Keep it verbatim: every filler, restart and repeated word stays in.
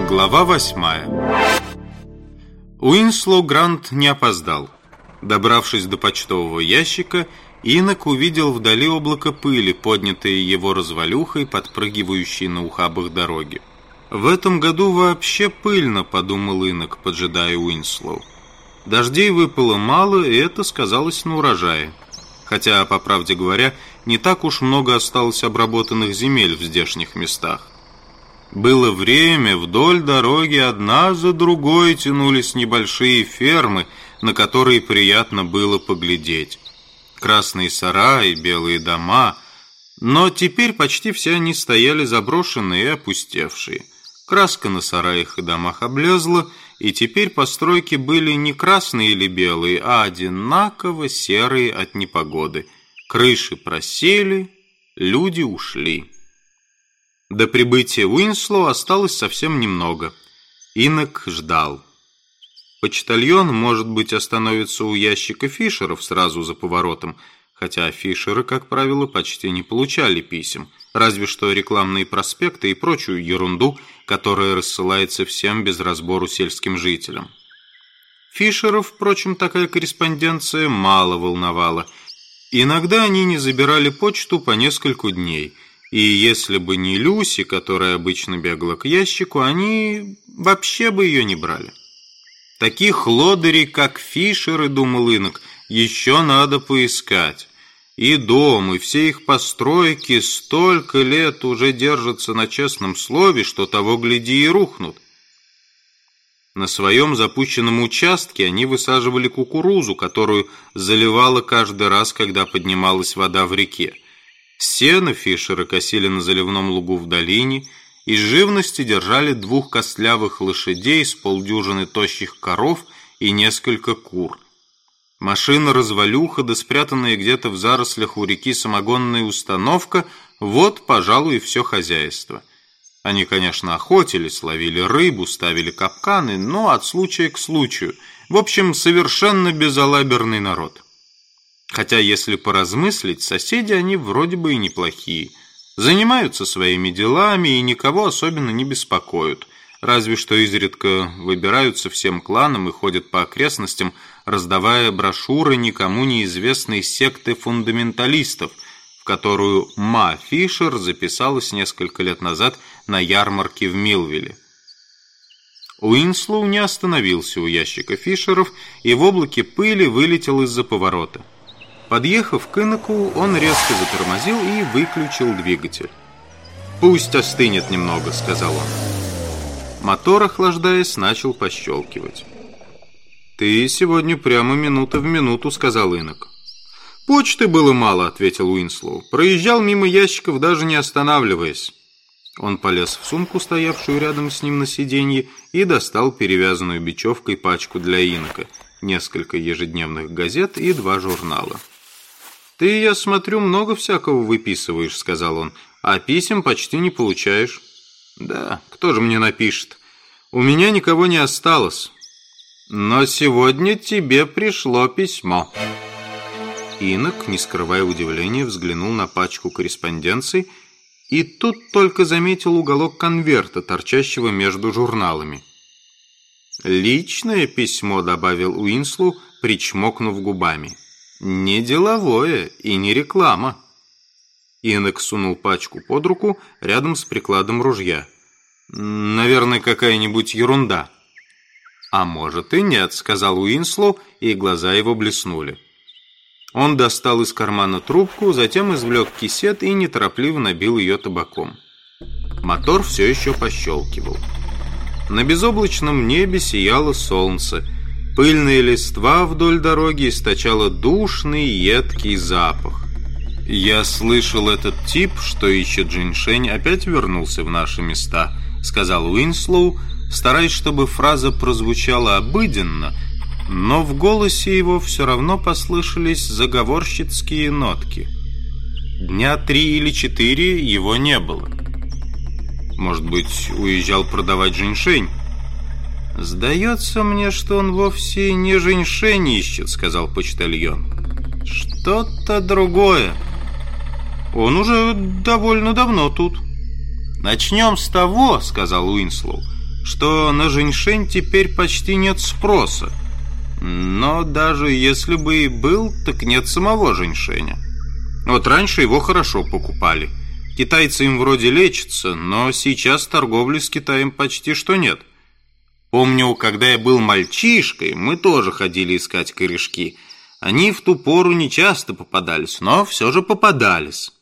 Глава восьмая. Уинслоу Грант не опоздал. Добравшись до почтового ящика, инок увидел вдали облако пыли, поднятое его развалюхой, подпрыгивающей на ухабах дороги. «В этом году вообще пыльно», — подумал инок, поджидая Уинслоу. Дождей выпало мало, и это сказалось на урожае. Хотя, по правде говоря, не так уж много осталось обработанных земель в здешних местах. Было время, вдоль дороги одна за другой тянулись небольшие фермы, на которые приятно было поглядеть. Красные сараи, белые дома. Но теперь почти все они стояли заброшенные и опустевшие. Краска на сараях и домах облезла, и теперь постройки были не красные или белые, а одинаково серые от непогоды. Крыши просели, люди ушли. До прибытия Уинслоу осталось совсем немного. Инок ждал. Почтальон, может быть, остановится у ящика Фишеров сразу за поворотом, хотя Фишеры, как правило, почти не получали писем, разве что рекламные проспекты и прочую ерунду, которая рассылается всем без разбору сельским жителям. Фишеров, впрочем, такая корреспонденция мало волновала. Иногда они не забирали почту по нескольку дней, и если бы не Люси, которая обычно бегала к ящику, они вообще бы ее не брали. Таких лодырей, как Фишеры, думал инок, еще надо поискать. И дом, и все их постройки столько лет уже держатся на честном слове, что того гляди и рухнут. На своем запущенном участке они высаживали кукурузу, которую заливало каждый раз, когда поднималась вода в реке. Сено Фишеры косили на заливном лугу в долине, из живности держали двух костлявых лошадей с полдюжины тощих коров и несколько кур. Машина-развалюха, да спрятанная где-то в зарослях у реки самогонная установка – вот, пожалуй, и все хозяйство. Они, конечно, охотились, ловили рыбу, ставили капканы, но от случая к случаю. В общем, совершенно безалаберный народ. Хотя, если поразмыслить, соседи они вроде бы и неплохие. Занимаются своими делами и никого особенно не беспокоят. Разве что изредка выбираются всем кланам и ходят по окрестностям, раздавая брошюры никому неизвестной секты фундаменталистов, в которую Ма Фишер записалась несколько лет назад на ярмарке в Милвилле. Уинслоу не остановился у ящика Фишеров и в облаке пыли вылетел из-за поворота. Подъехав к иноку, он резко затормозил и выключил двигатель. «Пусть остынет немного», — сказал он. Мотор, охлаждаясь, начал пощелкивать. «Ты сегодня прямо минута в минуту», — сказал инок. «Почты было мало», — ответил Уинслоу. «Проезжал мимо ящиков, даже не останавливаясь». Он полез в сумку, стоявшую рядом с ним на сиденье, и достал перевязанную бечевкой пачку для инока, несколько ежедневных газет и два журнала. «Ты, я смотрю, много всякого выписываешь», — сказал он, «а писем почти не получаешь». «Да, кто же мне напишет? У меня никого не осталось. Но сегодня тебе пришло письмо». Инок, не скрывая удивления, взглянул на пачку корреспонденций и тут только заметил уголок конверта, торчащего между журналами. «Личное письмо», — добавил Уинслоу, причмокнув губами. «Не деловое и не реклама». Инок сунул пачку под руку рядом с прикладом ружья. «Наверное, какая-нибудь ерунда». «А может и нет», — сказал Уинслоу, и глаза его блеснули. Он достал из кармана трубку, затем извлек кисет и неторопливо набил ее табаком. Мотор все еще пощелкивал. На безоблачном небе сияло солнце. Пыльная листва вдоль дороги источала душный, едкий запах. «Я слышал, этот тип, что ищет Джиньшень, опять вернулся в наши места», — сказал Уинслоу, стараясь, чтобы фраза прозвучала обыденно, но в голосе его все равно послышались заговорщицкие нотки. Дня три или четыре его не было. Может быть, уезжал продавать Джиньшень? «Сдается мне, что он вовсе не Джиньшень ищет», — сказал почтальон. «Что-то другое. Он уже довольно давно тут». «Начнем с того, — сказал Уинслоу, — что на женьшень теперь почти нет спроса. Но даже если бы и был, так нет самого женьшеня. Вот раньше его хорошо покупали. Китайцы им вроде лечатся, но сейчас торговли с Китаем почти что нет. Помню, когда я был мальчишкой, мы тоже ходили искать корешки. Они в ту пору не часто попадались, но все же попадались.